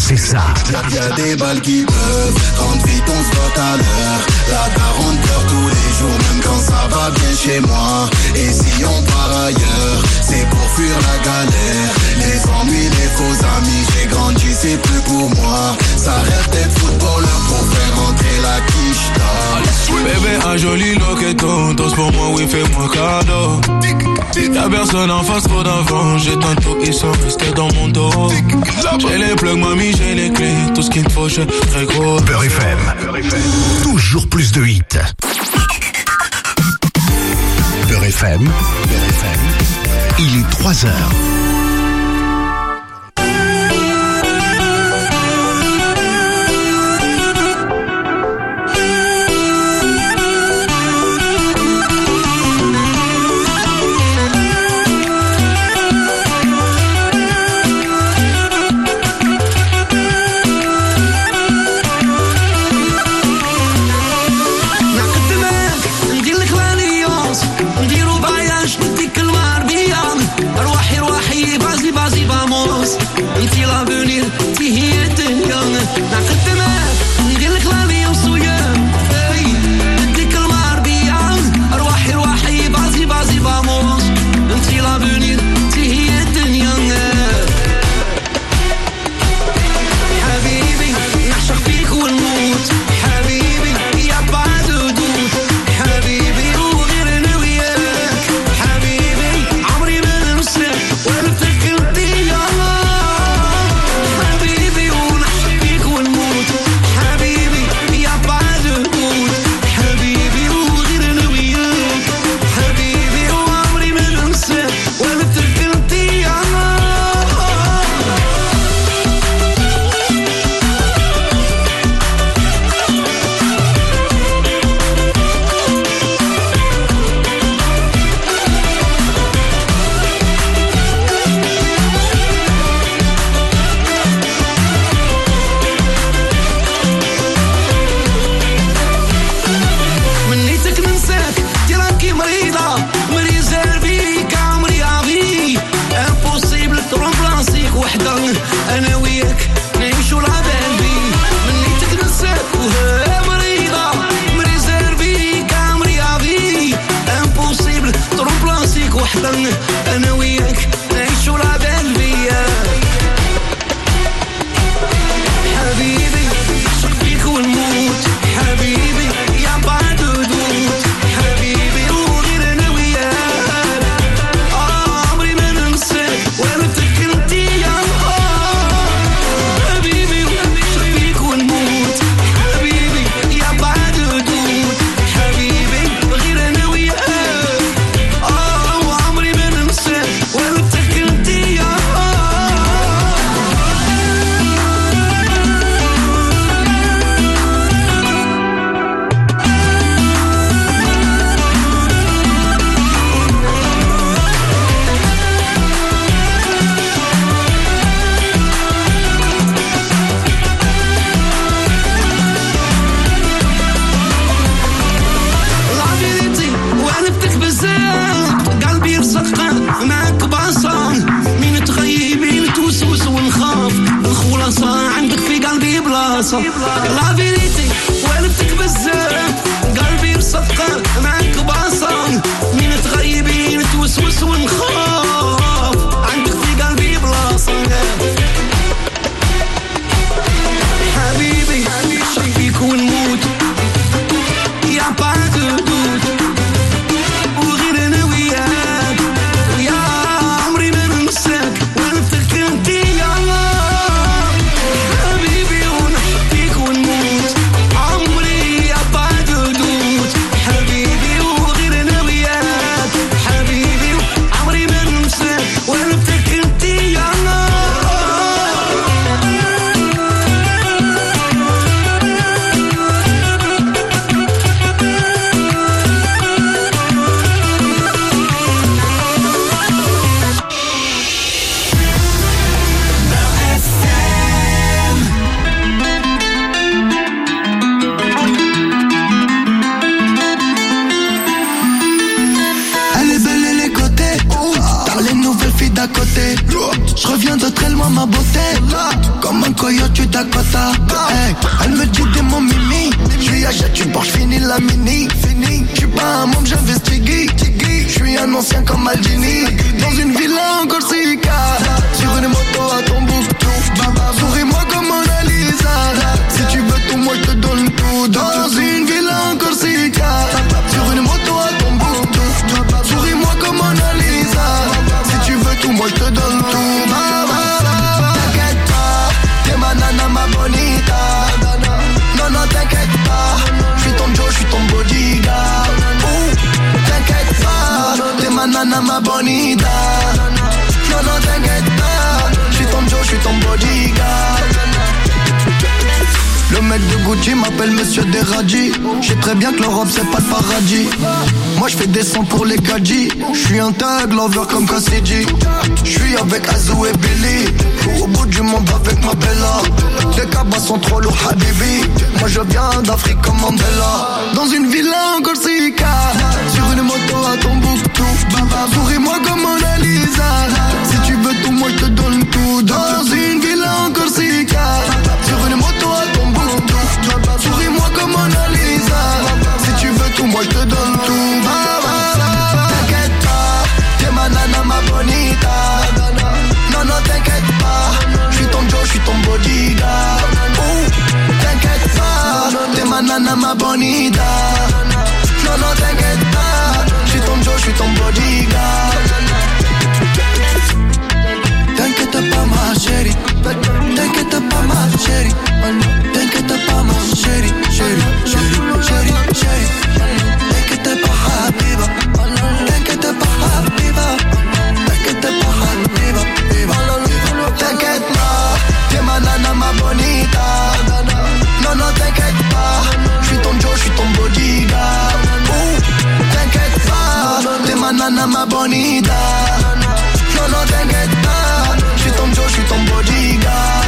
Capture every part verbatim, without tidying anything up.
c'est ça. Y'a des balles qui peuvent, quand vite on se vote à l'heure. La daronne pleure tous les jours, même quand ça va bien chez moi. Et si on part ailleurs, c'est pour fuir la galère. Les ennuis, les faux amis, j'ai grandi, c'est plus pour moi. Ça rêve d'être footballeur pour faire rentrer la quiche là. Bébé, un joli loqueton, danse pour moi, oui, fais-moi cadeau. Y'a personne en face, trop d'avant, j'ai tantôt, ils sont restés dans mon dos. J'ai les plugs, mamie, j'ai les clés, tout ce qu'il me faut, j'ai très gros. Beurre F M, toujours plus de hits. Beurre F M, Beurre F M, il est trois heures. حبيبي وغير انا وياك حبيبي وعمري ما appelle-moi ma beauté. Comme un coyote du Dakota. Hey, elle me dit t'es mon mimi. Je lui achète une Porsche, fini la mini. Fini, je suis pas un môme, j'investigue. Je suis un ancien comme Maldini. Dans une villa en Corsica. Sur une moto à Tombouctou. Souris-moi comme Mona Lisa. Si tu veux tout, moi je te donne tout. Dans une villa en Corsica. Sur une moto à Tombouctou. Souris-moi comme Mona Lisa. Si tu veux tout, moi je te donne tout. T'inquiète pas, t'es ma nana, ma bonita. Non, non, t'inquiète pas. J'suis ton Joe, j'suis ton bodyguard. T'inquiète pas, t'es ma nana, ma bonita. Non, non, t'inquiète pas. J'suis ton Joe, j'suis ton bodyguard. Le mec de Gucci m'appelle Monsieur Deradji. J'sais très bien que l'Europe c'est pas le paradis. Moi j'fais des sons pour les gadgets. J'suis un tag lover comme Cassidy. J'suis avec Azou et Billy. Au bout du monde avec ma Bella. Les cabas sont trop lourds habibi. Moi je viens d'Afrique comme Mandela. Dans une villa en Corsica. Sur une moto à Tombouctou. Souris-moi comme Mona Lisa. Si tu veux tout, moi je te donne tout. Dans une villa en Corsica. Sur une moto à Tombouctou. Souris-moi comme Mona Lisa. Si tu veux tout, moi je te donne tout. T'inquiète pas, t'es ma nana, ma bonita. Non, non, t'inquiète pas. J'suis ton Joe, j'suis ton bodyguard. T'inquiète pas, t'es ma nana, ma bonita. Non, non, t'inquiète pas. J'suis ton Joe, j'suis ton bodyguard. T'inquiète pas, ma chérie. T'inquiète pas, ma chérie. T'inquiète pas, ma chérie. Chérie, chérie, chérie, chérie. T'inquiète pas, Habiba. T'inquiète pas, Habiba. T'inquiète pas, Habiba. T'inquiète pas, t'es ma nana, ma bonita. Non, non, t'inquiète pas. J'suis ton Joe, j'suis ton bodyguard. T'inquiète pas, t'es ma nana, ma bonita. Non, non, t'inquiète pas. J'suis ton Joe, j'suis ton bodyguard.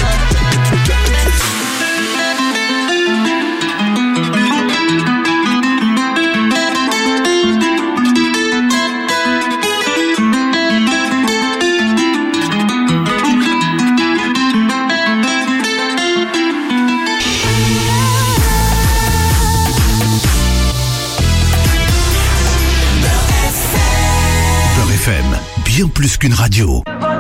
Bien plus qu'une radio.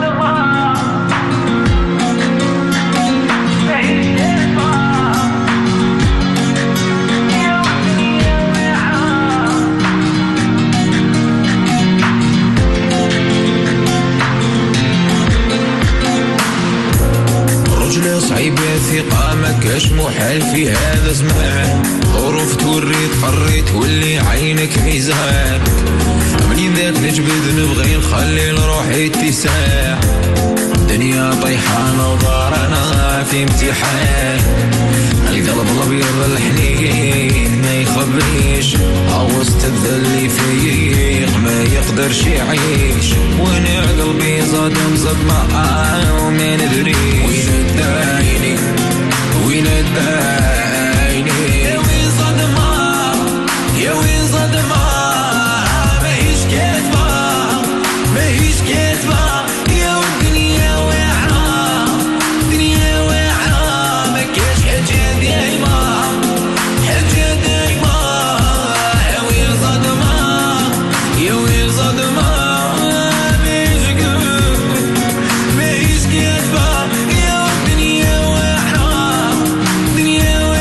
رجل صعيب ثقة ما كاش محال في هذا زمان. ظروف توريت قريت واللي عينك ميزان. منين ذاك نجبد نبغي نخلي لروحي اتساع. دنيا طيحانة ودارنا في امتحان. القلب الابيض الحنين ما يخبريش. عوزت الذل فيق ما يقدرش يعيش. وانا قلبي زاد مزد معاه وما ندري وين الدايني وين الدايني. يا وين صدمة يا وين صدمة ماهيش كاتبة ماهيش كاتبة. يا والدنيا واعرة دنيا واعرة ما كاش حاجة دايمة حاجة دايمة. يا وين صدمة يا وين صدمة ماهيش كاتبة ماهيش كاتبة. يا والدنيا واعرة دنيا واعرة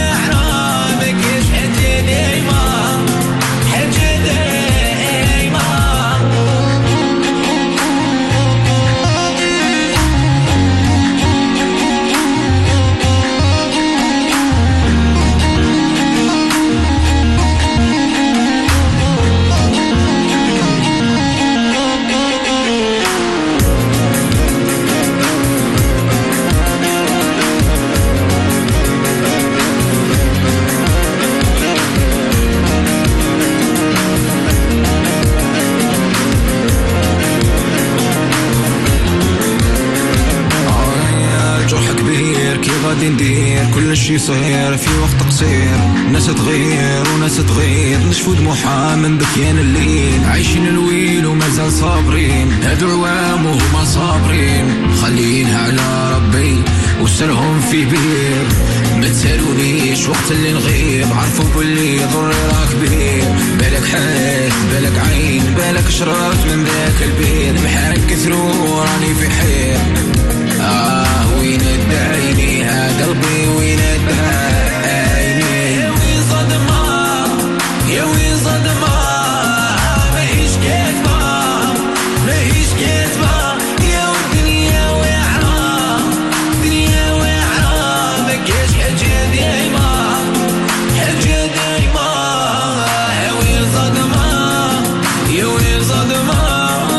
غادي ندير كل شي صغير في وقت قصير. ناس تغير وناس تغير نشفو دموعها من بكيان الليل. عايشين الويل ومازال صابرين هادو عوام وهما صابرين. خلينها على ربي وسرهم في بير. ما تسالونيش وقت اللي نغيب عرفوا باللي ضري راه كبير. بالك حاس بالك عين بالك شررت من ذاك البير. بحال كثروا راني في حير. آه وين الدعيني ها قلبي وين الدعيني. يا وين صدمة يا وين صدمة ماهيش كاتبة ماهيش كاتبة. يا والدنيا واعرة دنيا واعرة مكاش حاجة دايمة حاجة دايمة. يا وين صدمة يا وين صدمة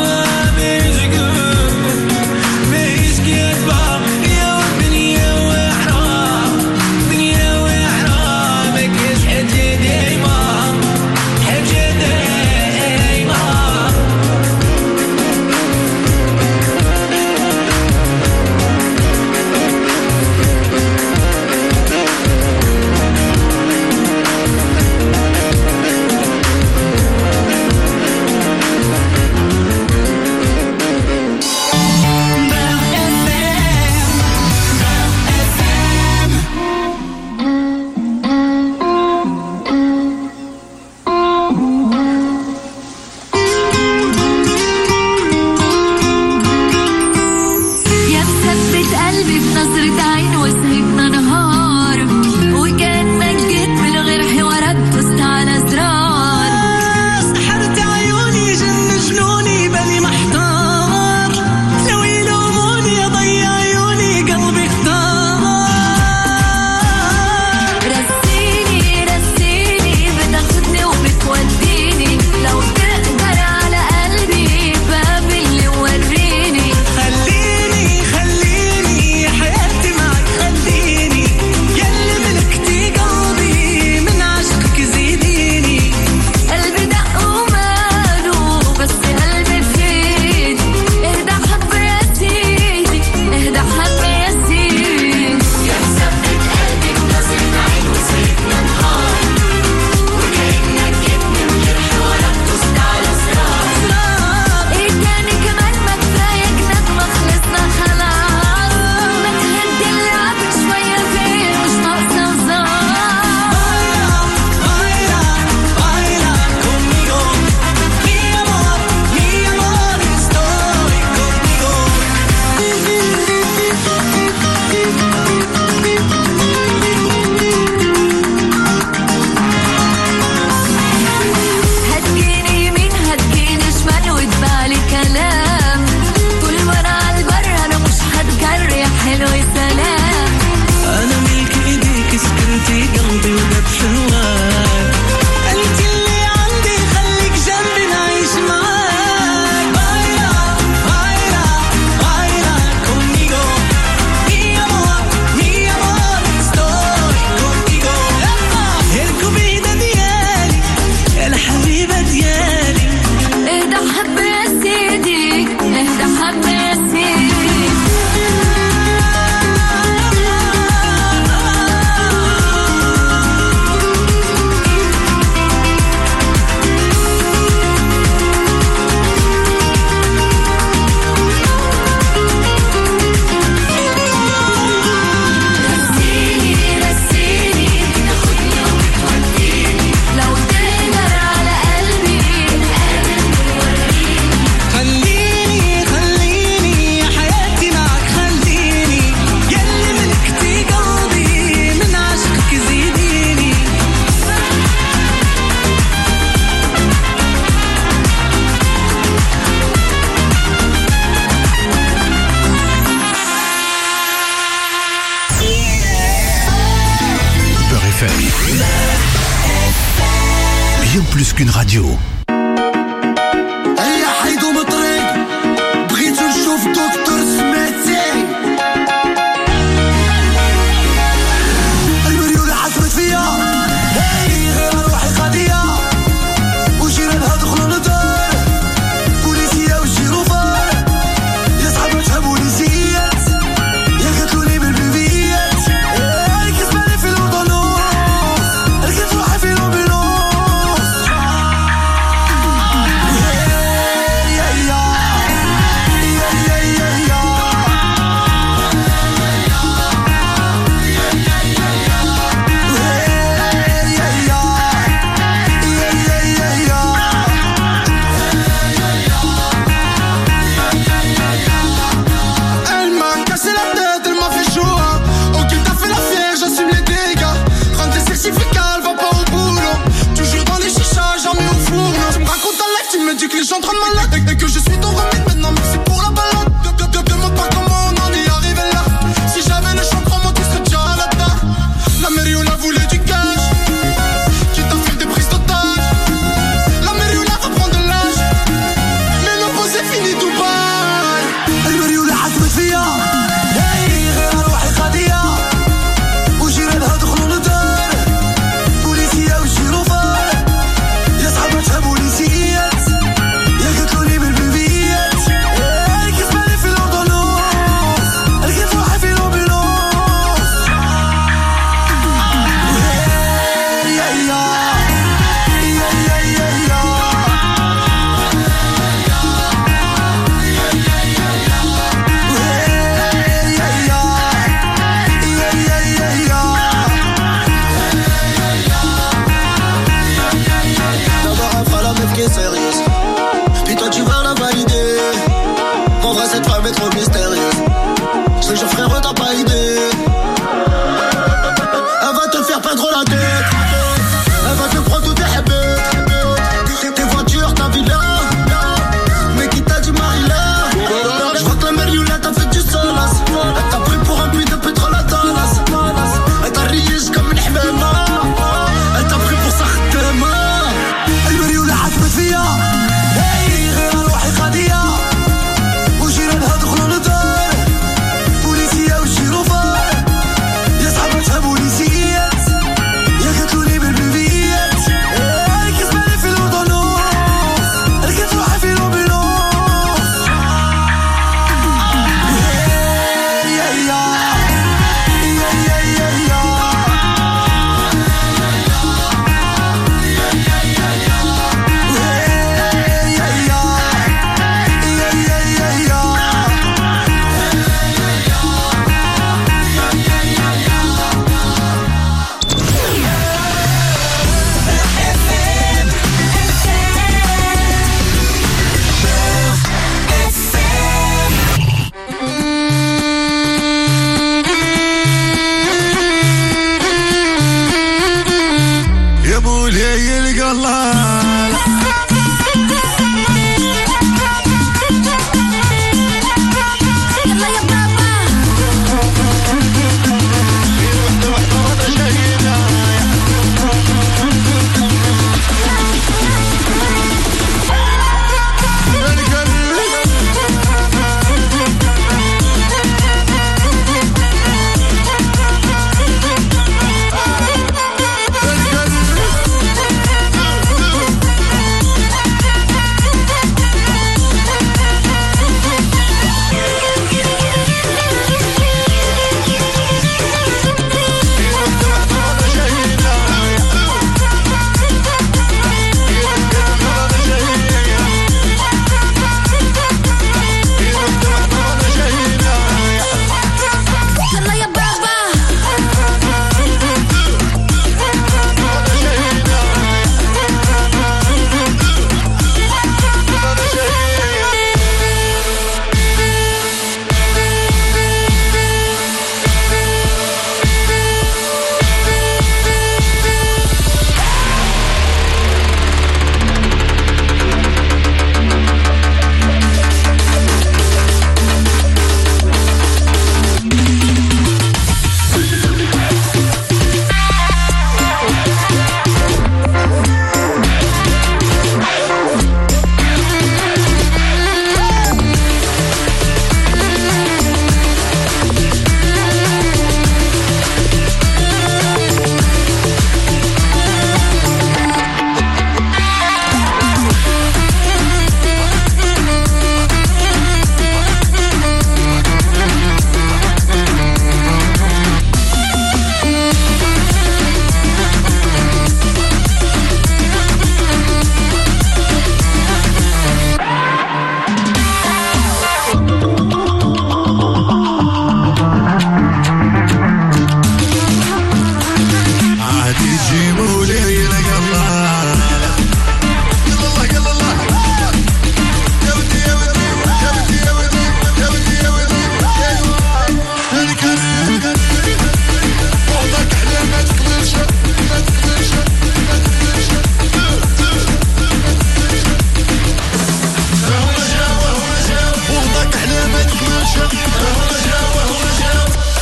Bien plus qu'une radio.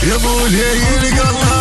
يا ابو الهيل قلب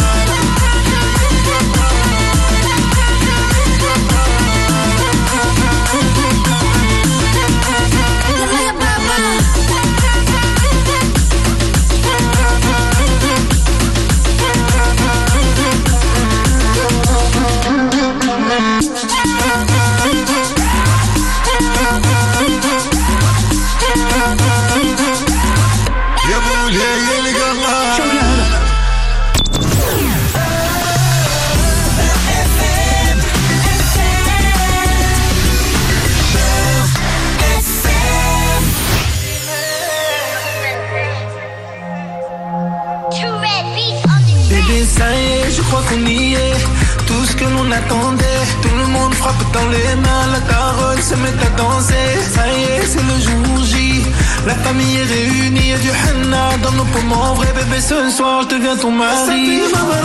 qu'on y est, tout ce que l'on attendait. Tout le monde frappe dans les mains, la parole se met à danser. Ça y est, c'est le jour J, la famille est réunie, y'a du henna dans nos poumons. Vrai bébé, ce soir je deviens ton mari.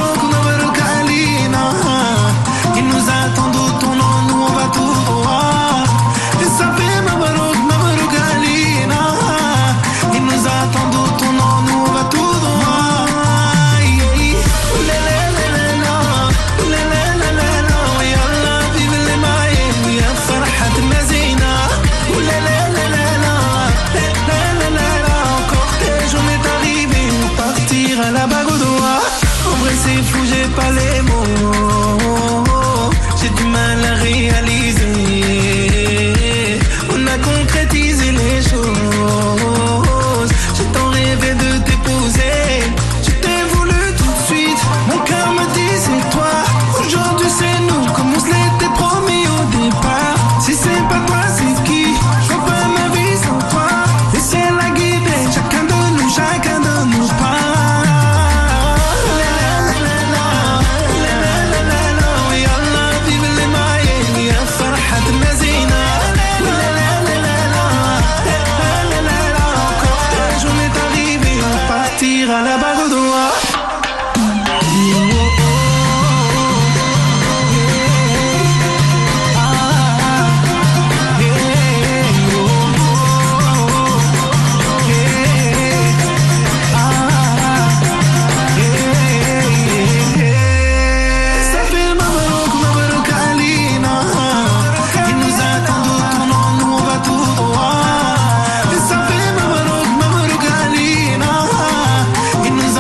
Il nous attend au tournant, nous on va tout droit. Et ça fait Mabarouk, Mabarouk Alina. Il nous attend au tournant, nous on va tout droit. À la bague au doigt. En vrai c'est fou, j'ai pas les mots. J'ai du mal à réaliser. On a concrétisé les choses. J'ai tant rêvé de t'épouser. Je t'ai voulu tout de suite. Mon cœur me dit c'est toi. Aujourd'hui c'est nous, comme on se l'était promis au départ. Si c'est pas toi c'est qui? Je vois pas ma vie sans toi. Et c'est la guider, chacun de nous, chacun de nous pas. À la bague au doigt. Nous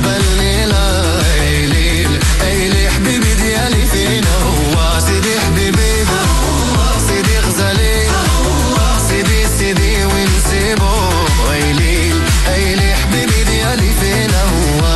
أحبى الليلة. أي ليل أي ليل حبيبي ديالي فينا هو سيدي حبيبي سيدي غزالي سيدي سيدي وين نسيبو. أي ليل أي ليل حبيبي ديالي فينا هو.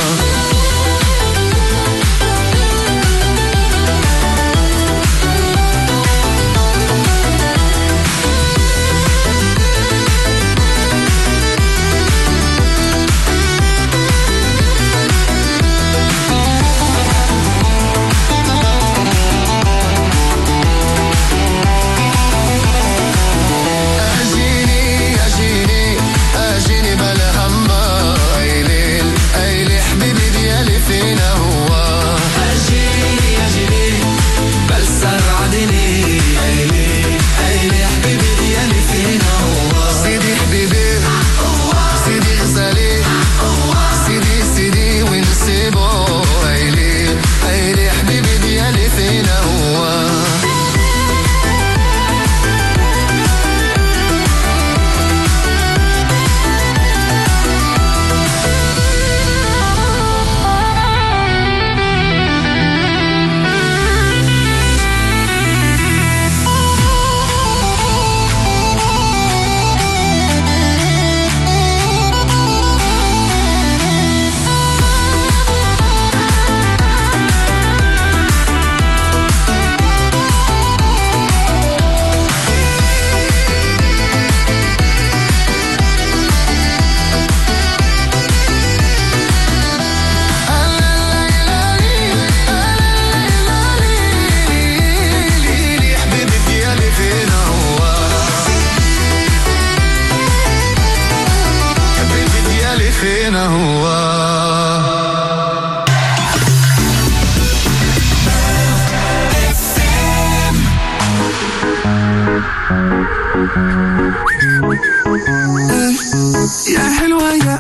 يا حلوة يا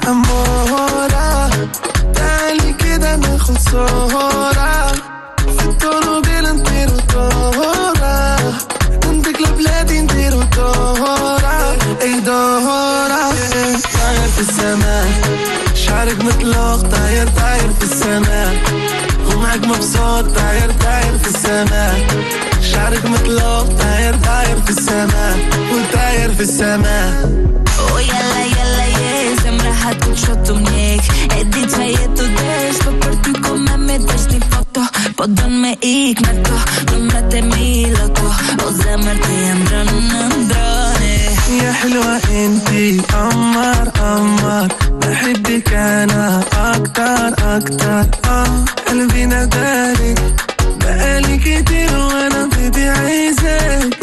أمورة تعالي كده ناخد صورة في الطرق نطيرو طورة ننطق لبلادي نطيرو طورة اي دورة طاير في السماء شعرك مطلق طاير طاير في السماء ومعك مبسوط طاير طاير في السماء شعرك مطلق طاير طاير في السماء وطاير في السماء. Oh yalla yalla yeah, sembra hatut sotto mniek. E di tve jetu desh, po për ty ko me me desh një foto. Po don me ik me to, numrat e mi loto. O zemër të jem dronë në ndrone. يا حلوة انتي قمر قمر بحبك انا اكتر اكتر اه قلبي ندالك بقالي كتير وانا بدي عايزك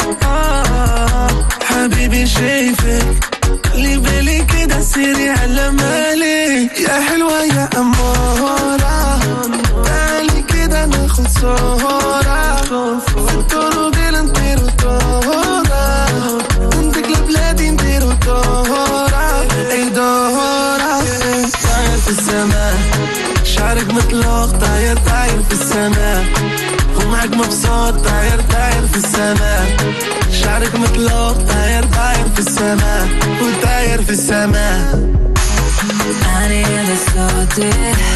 اه حبيبي شايفك اللي بالي كده سيري على مالي. يا حلوة يا أمورة تعالي كده ناخد صورة في الطرق نطيرو طورة ننطق لبلادي نطيرو طورة اي دورة طاير في السماء شعرك مطلق طاير طاير في السماء ومعك مبسوط طاير طاير في السماء شعرك مطلق طاير طاير في السماء وطاير في السماء. Ani adesso te,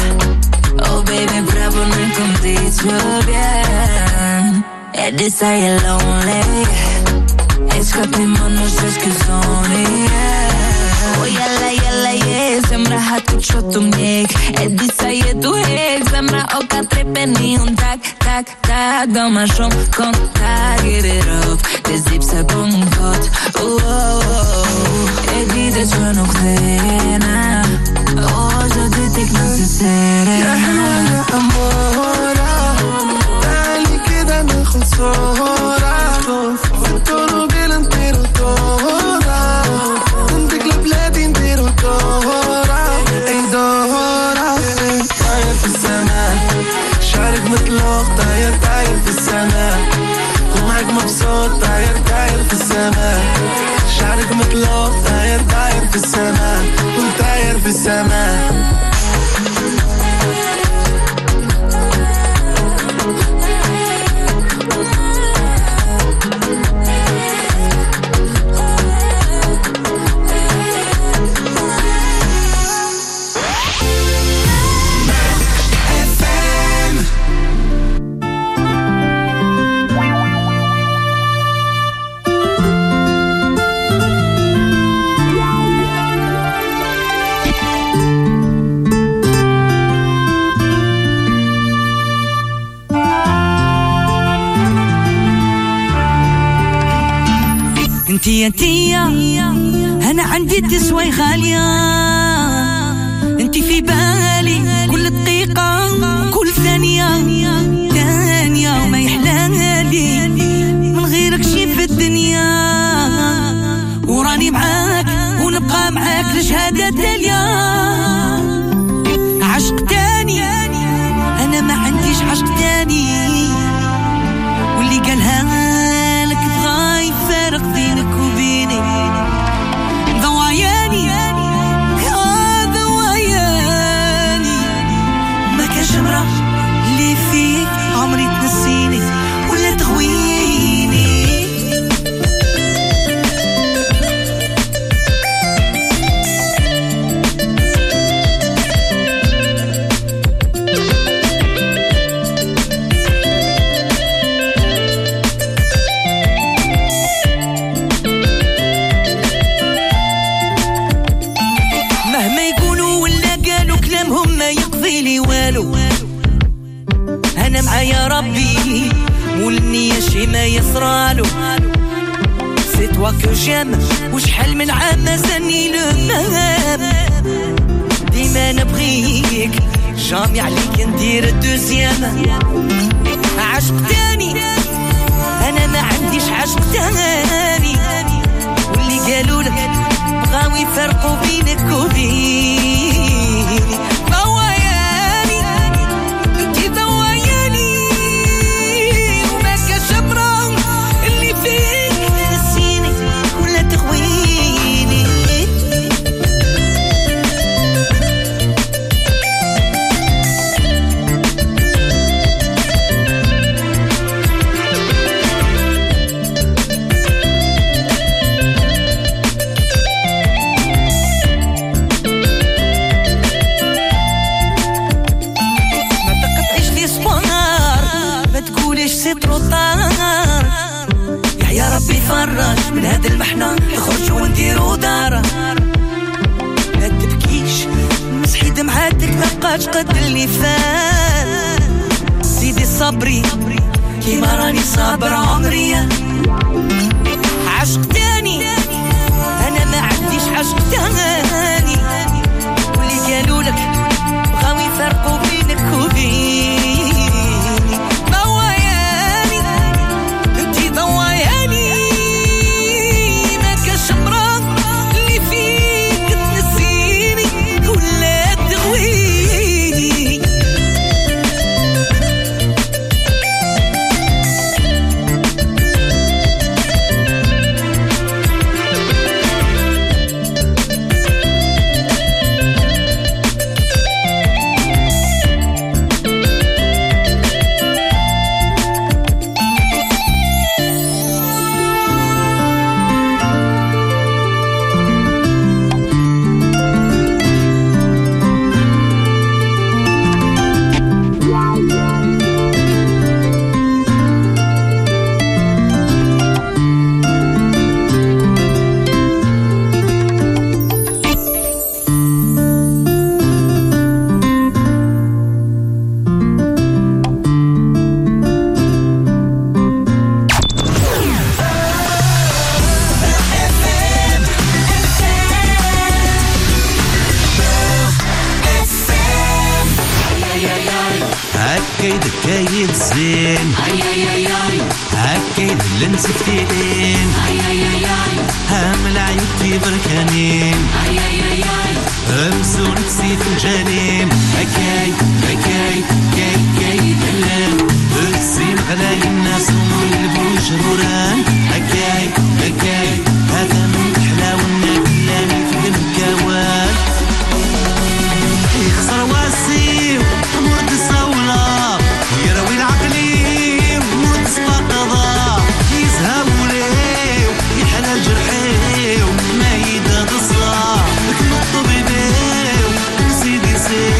oh baby bravo nel condicio bien. E di sai è lonely, e scappiamo non so che sono yeah. Oh yalla yalla yeah, sembra hatut sotto mniek. E di sai e tu hek, sembra oka tre penny un tak tak tak. Do ma shumë kontak, get it up, te zip se bon kot. Oh oh oh, e di dhe që nuk thena. Oh, je te tek në të sere. يا حلوة يا أمورة تعالي كده ناخد صورة في الطرق نطيرو طورة ننطق لبلادي نطيرو طورة اي دورة طاير في السماء شعرك مطلق طاير طاير في السماء ومعك مبسوط طاير طاير في السماء شعرك مطلق طاير طاير في السماء وطاير في السماء. انتي انتي انا عندي تسوي غالية، انتي في بالي كل دقيقة كل ثانية ثانية، وما يحلالي من غيرك شي في الدنيا، وراني معاك ونبقى معاك لشهادة تالية. عشق تاني انا ما عنديش عشق تاني، واللي قالها لك بغا يفارق بينك وبيني. ضواياني يا ضواياني ما كاش مرة اللي فيك عمري تنسيني ولا تغويني. أنا معايا ربي مولني شي ما يصرالو، سي توا كو جيم وشحال من عام مازالني لو مام، ديما نبغيك جامي عليك ندير الدوزيام. عشق تاني أنا ما عنديش عشق تاني، واللي قالوا لك بغاو يفرقوا بينك وبيني. ضواياني انتي ضواياني وما كاش مرة اللي فيك تنسيني ولا تغويني. يا ربي فرج من هذا المحنة نخرج ونديرو دارة. لا تبكيش مسحي دمعاتك مبقاش قد اللي فات، سيدي صبري كيما راني صابر عمريا. عشق تاني أنا ما عنديش عشق تاني، واللي قالوا لك بغاو يفرقوا بينك وبيني. هكيد كايد زين هكيد لنسفتين هام العيب في بركانين همسون تسيف الجليم هكاي هكاي كاي كاي دلان بتسين غلاي الناس ومن جروران هكاي هكاي هذا من حلاوة النبلاني في المكوان يخسر واسيو مرد الصولة يروي العقلي مرد الصفاقضة يزهاوليو يحلى الجرحيو ما يداد الصلاة لكن الطبيبيو سيدي سيدي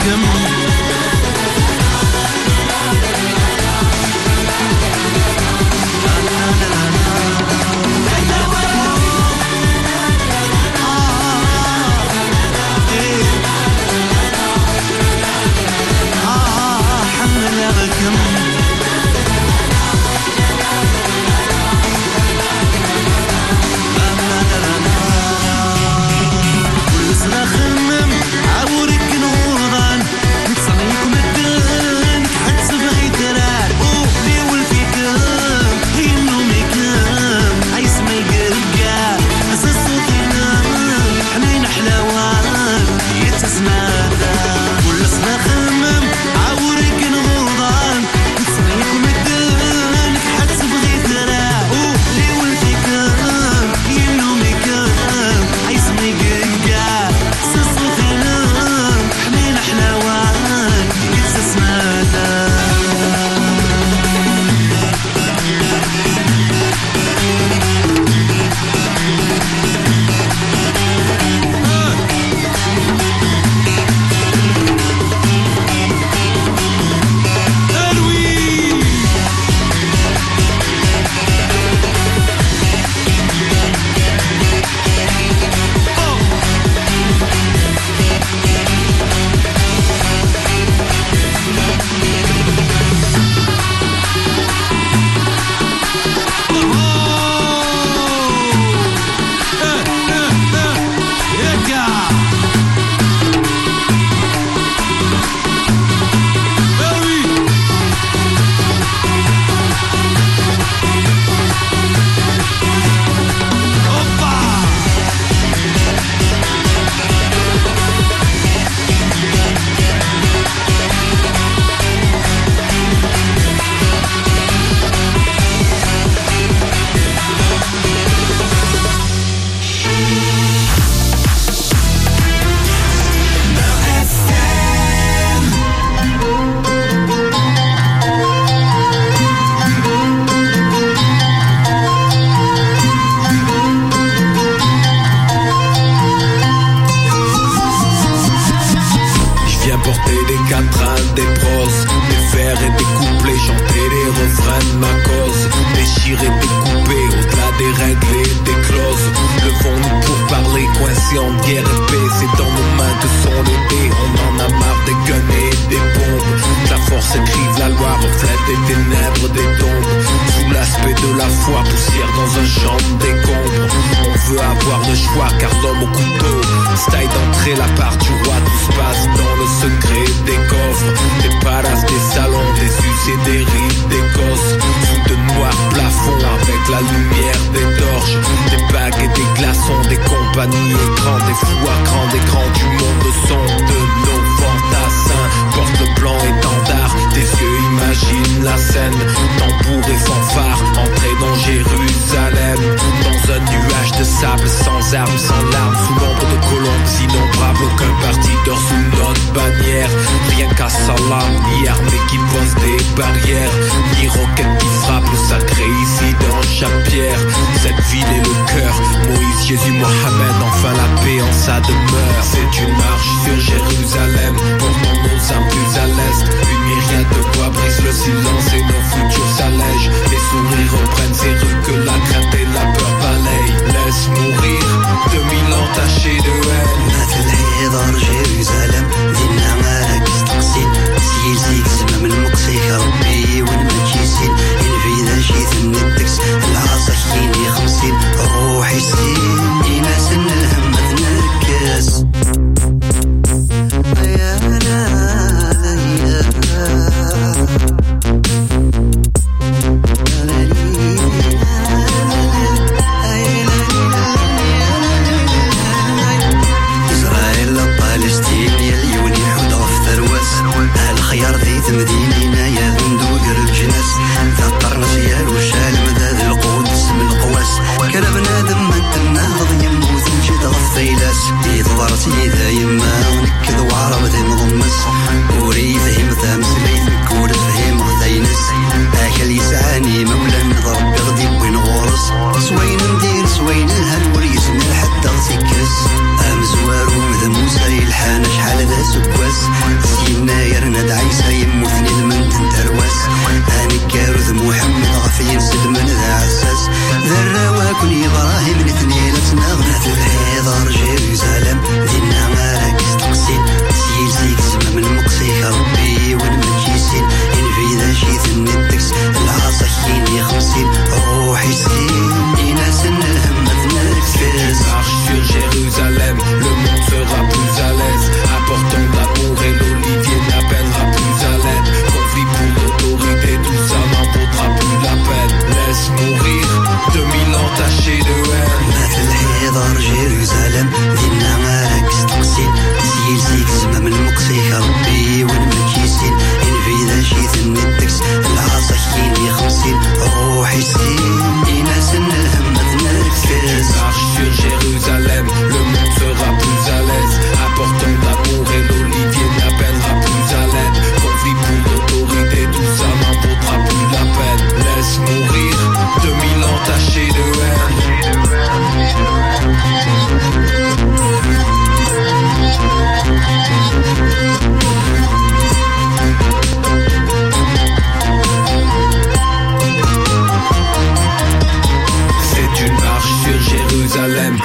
الكم يناير ناد عيسى يموتني المند ندرواس هاني كاروذ محمد غفين سد من ذا عساس ذرا وكن إبراهيم الاثنين تناغنا في الحيضر جيروزالم دينا مالك استقسين سيزيك زمام المقصي ربي والمجيسين إن في ذا شيث النتكس العصحين خمسين روحي سين إنا سن الهم ذنركز. Marche sur Jérusalem, le monde sera plus à l'aise. Apportons l'amour et l'olivier n'appellera plus à l'aide. Conflit pour l'autorité, tout ça n'en vaudra plus la peine. Laisse mourir deux mille ans tachés de haine. ما في الحيضر جيروزالم دينا مالك استقسين سيزيك زمام المقصي ربي والمجيسين إن في ذا شيث النتكس العصحين خمسين روحي سين إنا سن الهم ذنركز. Marche sur Jérusalem, le monde sera plus à l'aise. Apportons l'amour et l'olivier n'appellera plus à l'aide. Conflit pour l'autorité, tout ça n'en vaudra plus la peine. Laisse mourir deux mille ans tachés de haine. C'est une marche sur Jérusalem.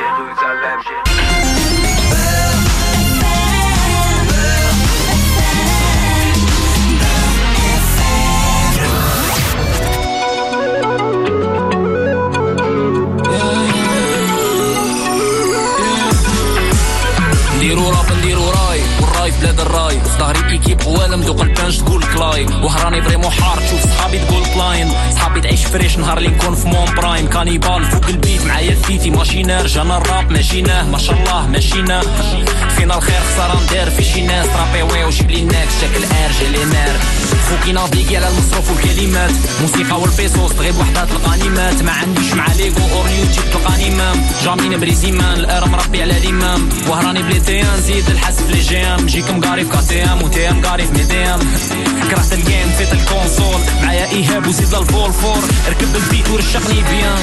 نديرو راب نديرو راي والراي في بلاد الراي ظهري ايكيب قواله مدوق البانش تقول كلاي وهراني فريمون حار تشوف صحابي تقول كلاين صحابي تعيش فريش نهار اللي نكون في مون برايم كانيبال فوق البيت معايا الفيتي ماشينار جانا الراب ماشيناه ما شاء الله ماشيناه فينا الخير خساره ندير في شي ناس رابي وي وجيب لي الناكس شكل ار جي لي نار خوكي ناضيكي على المصروف والكلمات موسيقى والبيسوس تغيب وحدات تلقاني مات ما عنديش مع ليغو اور يوتيوب تلقاني مام جامي نبري زيمان الار مربي على الامام وهراني بلي تيان زيد الحسب لي جيام جيك مقاري في كاتي ام وتي ام قاري في ميديام كرهت الجيم فيت الكونسول معايا ايهاب وزيد للفول فور ركب البيت ورشقني بيان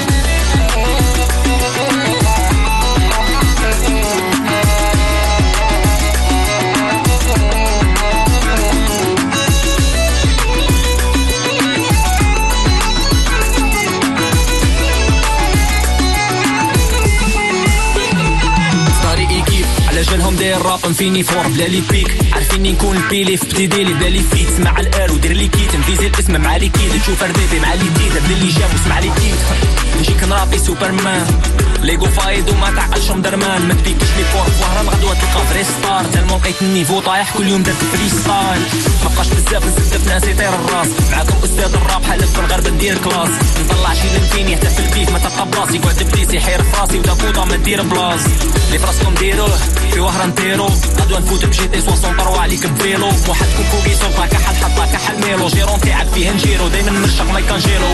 على جالهم داير راب فيني فور بلا لي بيك عارفيني نكون البيلي في ابتدالي بلا لي فيت سمع الار ودير لي كيت نفيزي الاسم مع لي كيد تشوف رديبي مع لي تيد بلا اللي جاب وسمع لي تيد نجيك نرابي سوبرمان ليغو فايد وما تعقلش مدرمان ما تبيكش لي فور وهران غدوة تلقى فري ستار تالمون لقيت النيفو طايح كل يوم درت فري ستايل مبقاش بزاف نسد في ناس يطير الراس معاكم استاذ الراب حلف في الغرب ندير كلاس نطلع شي لنفيني حتى في البيت ما تبقى بلاصي قعد بليس يحير في راسي ودا فوطه ما دير بلاص لي فراسكم ديروه في وهران تيرو غدوة نفوت بجي تي ثلاثمية وثلاثة عليك بفيلو وحدكم فوقي سلطة كحل حطة كحل ميلو جيرون تيعب فيه نجيرو دايما مرشق ما يكون جيرو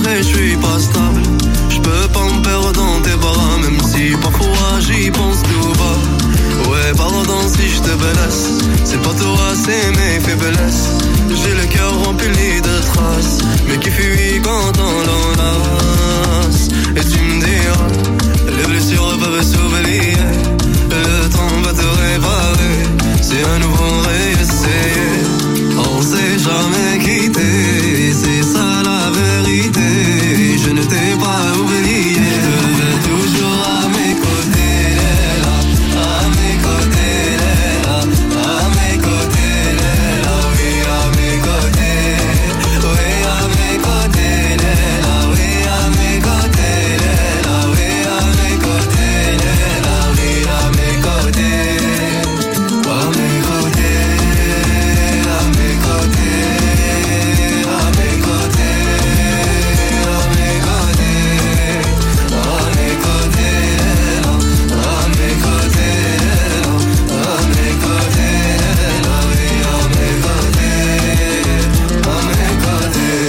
vrai, je suis pas stable. Je peux pas me perdre dans tes bras, même si parfois j'y pense tout bas. Ouais, pardon si je te blesse, c'est pas toi, c'est mes faiblesses. J'ai le cœur rempli de traces, mais qui fuit quand on l'enlace. Et tu me diras, les blessures peuvent s'oublier, le temps va te réparer. C'est à nouveau réessayer, on s'est jamais quitté, c'est ça la vérité. Je ne t'ai pas oublié, je vais toujours à mes côtés, Léla, à mes côtés, Léla, à mes côtés, Léla, oui à mes côtés, oui à mes côtés, Léla, oui à mes côtés, Léla, oui à mes côtés, Léla, oui à mes côtés, à mes côtés, à mes côtés, à mes côtés, à mes côtés, à mes côtés, à mes côtés, à mes côtés, Léla, oui à mes côtés, à mes côtés.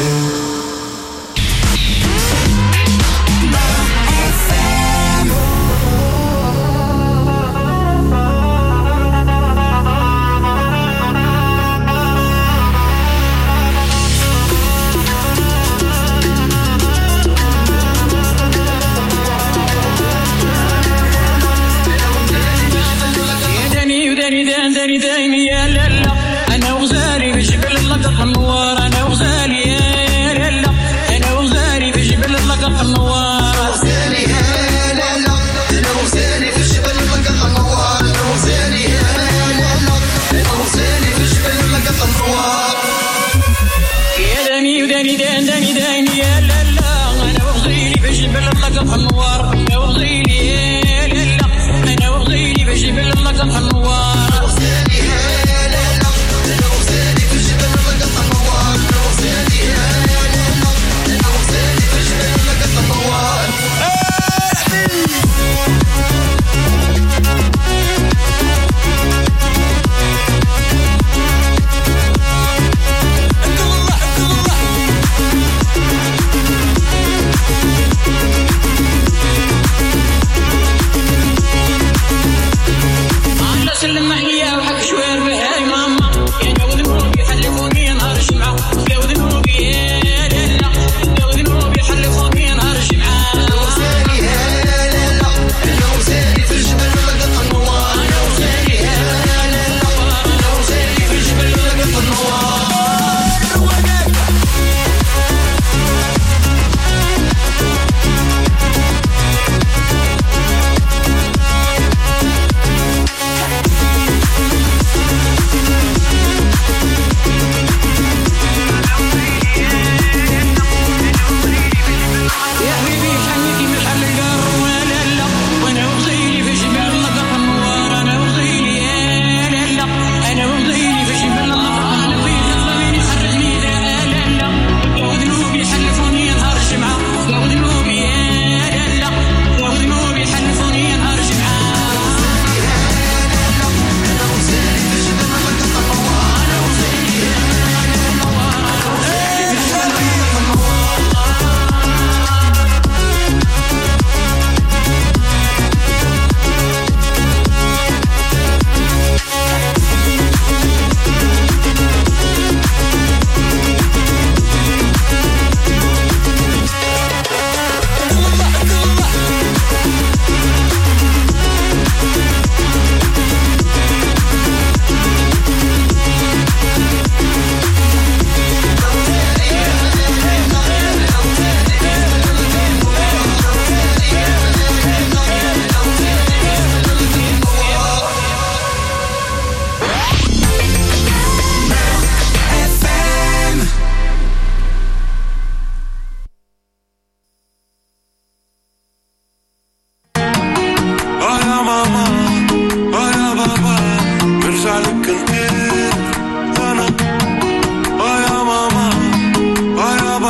يدني ودني دان داني دايمي يا لالا انا وغزالي في جبل اللقط النوار انا وغزالي يا لالا انا وغزالي في جبل اللقط النوار وغزالي يا لالا انا وغزالي في جبل اللقط النوار انا وغزالي يا لالا انا وغزالي في جبل اللقط النوار يدني ودني دان داني دايمي يا لالا انا وغزالي في جبل اللقط النوار انا وغزالي يا لالا انا وغزالي في جبل اللقط النوار وغزالي يا لالا انا وغزالي في جبل اللقط النوار انا وغزالي يا لالا انا وغزالي في جبل اللقط النوار سلم محيا وحق شوير بهاي ماما يا ذنوبي حلفوني نهار الجمعة يا ذنوبي يا لالا يا ذنوبي حلفوني نهار الجمعة انا وغزالي يا لالا انا وغزالي في الجبل لقط النوار انا وغزالي يا لالا انا وغزالي في الجبل لقط النوار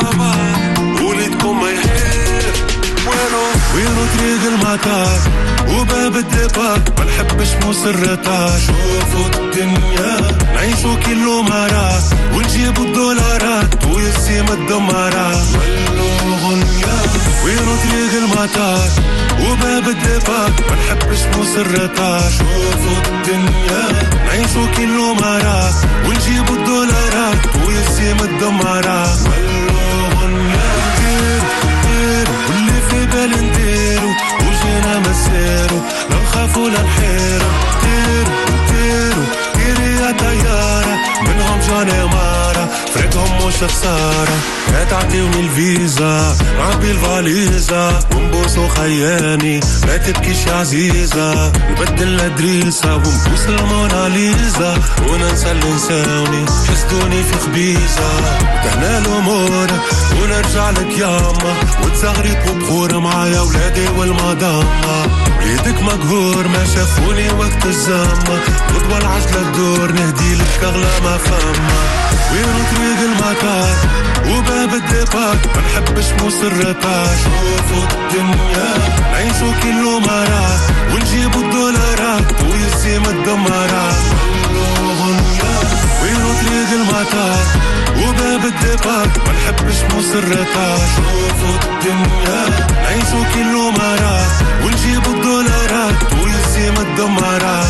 المطار وباب الدبار ما نحبش مسرطات. شوفوا الدنيا نعيشوا كيلو مرات ونجيبوا الدولارات ويسيم الدمارات. ولو غنيا وينو طريق المطار وباب الدبار ما نحبش مسرطات. شوفوا الدنيا نعيشوا كيلو مرات ونجيبوا الدولارات ويسيم الدمارات. ولو غنيا كتير كتير واللي في بال نديرو وجينا مسيرو لا نخافو لا نحيرو. كتير كتير كتير يا طيارة منهم جاني مارا فريقهم مش خسارة. لا تعطيوني الفيزا نعبي الفاليزا ونبوسو خياني لا تبكيش يا عزيزة. نبدل الادريسة ونبوس الموناليزا وننسى اللي نساوني حسدوني في خبيزة. تهنا الامور ونرجع لك ياما وتصغري بخور معايا ولادي والمدامة. بيدك مقهور ما شافوني وقت الزامة خطوة العجلة الدور نهدي لك شغلة ما فهمة. وينو طريق المطار وباب الدبار ما نحبش مسرطات. شوفوا الدنيا نعيشوا كيلو مرات ونجيبوا الدولارات ويسيم الدمارات. ولو غنيا وينو طريق المطار وباب الدبار ما نحبش مسرطات. شوفوا الدنيا نعيشوا كيلو مرات ونجيبوا الدولارات ويسيم الدمارات.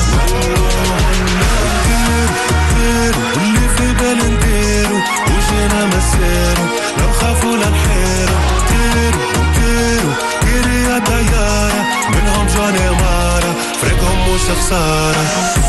كتير كتير واللي في بال نديرو وجينا مسيرو لا نخافو لا نحيرو. كتير كتير كتير يا طيارة منهم جاني مارا فريقهم مش خسارة.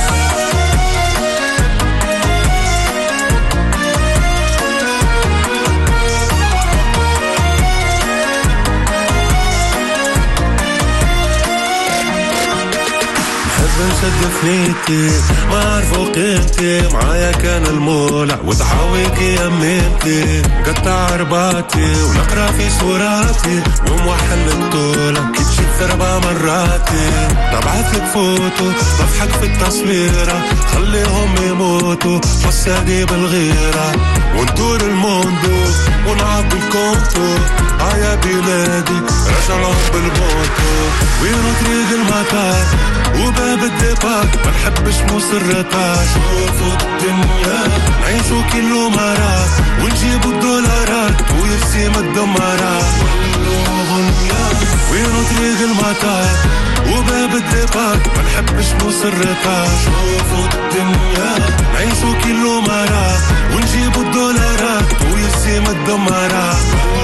نشد فنيتي ما عرفوا قيمتي معايا كان المولع وضحاويكي يمينتي قطع رباطي ونقرا في صوراتي وموحل الطولة كي تشوف اربع مراتي. طبعتلك فوتو بضحك في التصويرة خليهم يموتوا حسادي بالغيرة وندور الموندو ونعب الكونتو. عيا بلادي رجعهم بالبوتو. وينو طريق المطار وباب الدبار ما نحبش مسرطات. شوفوا الدنيا نعيشوا كيلو مرات ونجيبوا الدولارات ويسيم الدمارات. ولو غنيا وينو طريق المطار وباب الدبار ما نحبش مسرطات. شوفوا الدنيا نعيشوا كيلو مرات ونجيبوا الدولارات ويسيم الدمارات.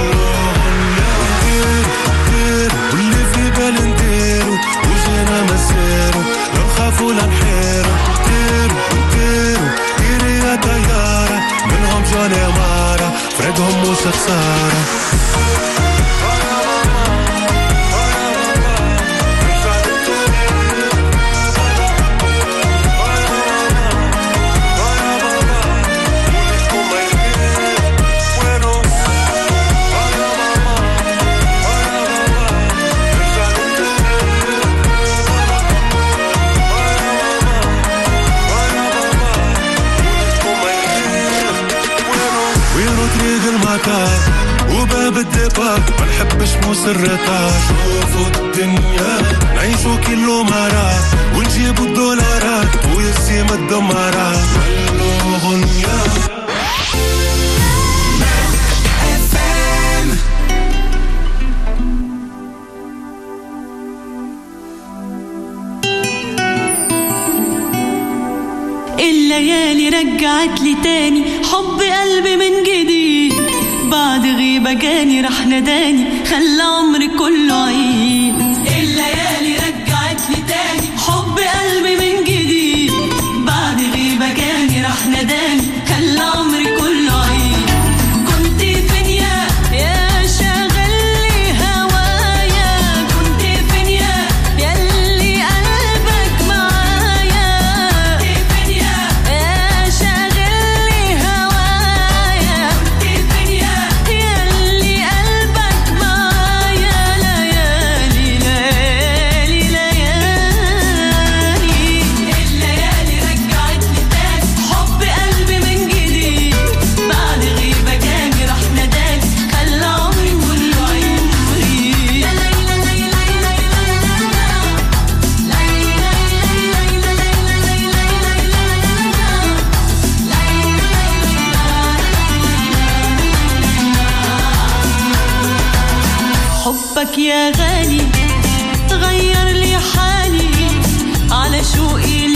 كتير كتير واللي في بال نديرو وجينا مسيرو لا نخافو لا نحيرو. كتير كتير كتير يا طيارة منهم جاني مارا فريقهم مش خسارة. وباب الدبار ما نحبش مسرطات. شوفوا الدنيا نعيشوا كيلو مرات ونجيبوا الدولارات ويسيم الدمارات. ولو غنيا الليالي رجعت لي تاني حب قلبي من جديد. بعد غيبة جاني رح نداني خلى عمري كله عيد. الليالي رجعت لي تاني حب قلبي من جديد. بعد غيبة جاني رح نداني خلى عمري كله عيد. كنت فين يا يا شاغل لي هوايا. كنت فين يا ياللي قلبك معايا. كنت فين يا يا شاغل لي هوايا. كنت فين يا ياللي قلبك معايا. ليالي حبك يا غالي غير لي حالي على شوقي